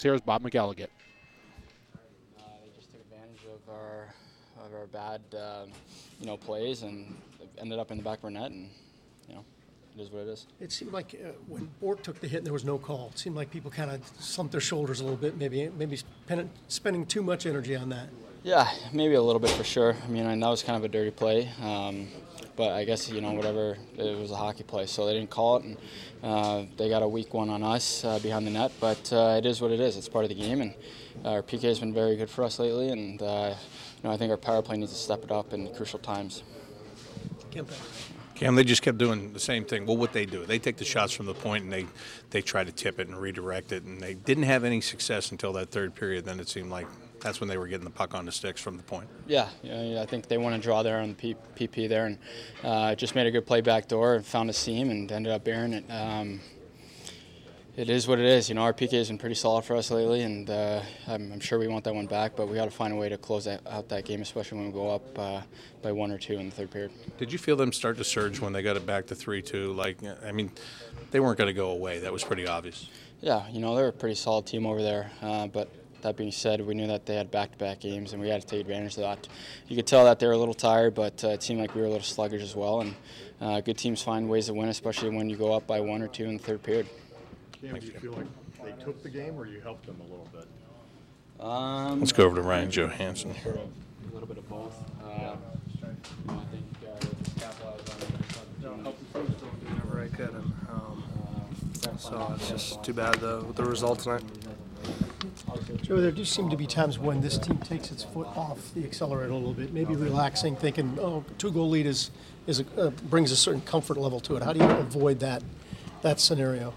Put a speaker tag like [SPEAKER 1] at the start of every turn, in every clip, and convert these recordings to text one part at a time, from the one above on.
[SPEAKER 1] Here's Bob McElligott.
[SPEAKER 2] They just took advantage of our bad plays and ended up in the back of our net, and it is what it is.
[SPEAKER 3] It seemed like when Bourque took the hit and there was no call, it seemed like people kind of slumped their shoulders a little bit, maybe spending too much energy on that.
[SPEAKER 2] Yeah, maybe a little bit for sure. I mean, that was kind of a dirty play, but I guess, whatever, it was a hockey play, so they didn't call it, and they got a weak one on us behind the net, but it is what it is. It's part of the game, and our PK has been very good for us lately, and I think our power play needs to step it up in crucial times.
[SPEAKER 4] Cam, they just kept doing the same thing. Well, what they do, they take the shots from the point and they try to tip it and redirect it, and they didn't have any success until that third period. Then it seemed like that's when they were getting the puck on the sticks from the point.
[SPEAKER 2] Yeah, I think they want to draw there on the PP there, and just made a good play back door and found a seam and ended up bearing it. It is what it is. Our PK has been pretty solid for us lately, and I'm sure we want that one back, but we got to find a way to close out that game, especially when we go up by 1 or 2 in the third period.
[SPEAKER 4] Did you feel them start to surge when they got it back to 3-2? They weren't going to go away. That was pretty obvious.
[SPEAKER 2] Yeah, they're a pretty solid team over there, but that being said, we knew that they had back-to-back games, and we had to take advantage of that. You could tell that they were a little tired, but it seemed like we were a little sluggish as well, and good teams find ways to win, especially when you go up by 1 or 2 in the third period.
[SPEAKER 5] Cam, do you feel like they took the game or you helped them a little bit?
[SPEAKER 4] Let's go over to Ryan Johansson here.
[SPEAKER 2] A little bit of both. I think capitalized on it.
[SPEAKER 6] Help improve whenever I could, and so it's just too bad the result tonight.
[SPEAKER 3] Joe, there do seem to be times when this team takes its foot off the accelerator a little bit, maybe relaxing, thinking, 2-goal lead brings a certain comfort level to it. How do you avoid that scenario?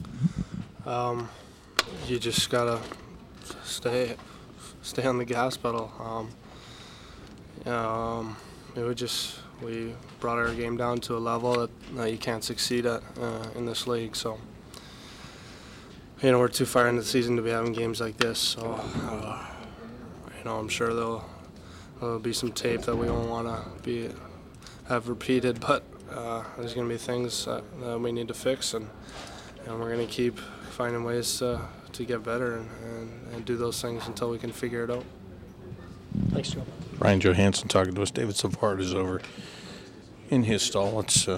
[SPEAKER 6] You just gotta stay on the gas pedal. We brought our game down to a level that you can't succeed at in this league. So we're too far into the season to be having games like this. So I'm sure there'll be some tape that we won't want to have repeated, but there's going to be things that we need to fix, and we're going to keep finding ways to get better and do those things until we can figure it out.
[SPEAKER 3] Thanks, Joe.
[SPEAKER 4] Ryan Johansson talking to us. David Savard is over in his stall. Let's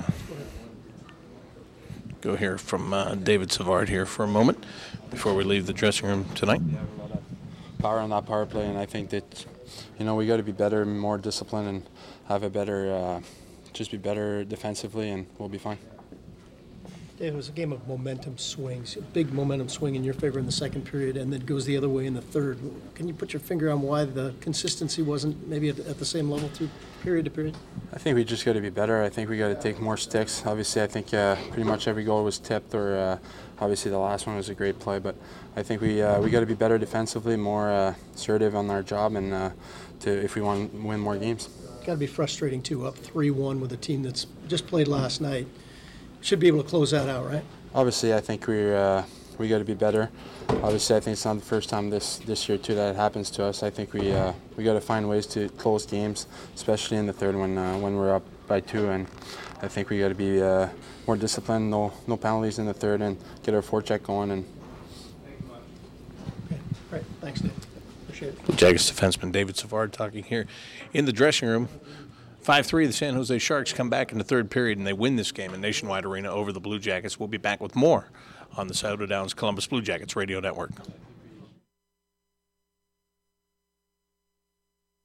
[SPEAKER 4] go hear from David Savard here for a moment before we leave the dressing room tonight.
[SPEAKER 7] We have a lot of power on that power play, and I think that we got to be better, more disciplined, and have a better, just be better defensively, and we'll be fine.
[SPEAKER 3] It was a game of momentum swings, a big momentum swing in your favor in the second period, and then goes the other way in the third. Can you put your finger on why the consistency wasn't maybe at the same level through period to period?
[SPEAKER 7] I think we just got to be better. I think we got to take more sticks. Obviously, I think pretty much every goal was tipped, or obviously the last one was a great play. But I think we got to be better defensively, more assertive on our job, and if we want to win more games.
[SPEAKER 3] It's got to be frustrating too, up 3-1 with a team that's just played last night. Should be able to close that out, right?
[SPEAKER 7] Obviously, I think we got to be better. Obviously, I think it's not the first time this year too that it happens to us. I think we got to find ways to close games, especially in the third when we're up by 2. And I think we got to be more disciplined, no penalties in the third, and get our forecheck going. And
[SPEAKER 3] okay, great. Thanks, Dave. Appreciate it.
[SPEAKER 4] Jackets defenseman David Savard talking here in the dressing room. 5-3, the San Jose Sharks come back in the third period, and they win this game in Nationwide Arena over the Blue Jackets. We'll be back with more on the Saddle Downs Columbus Blue Jackets Radio Network.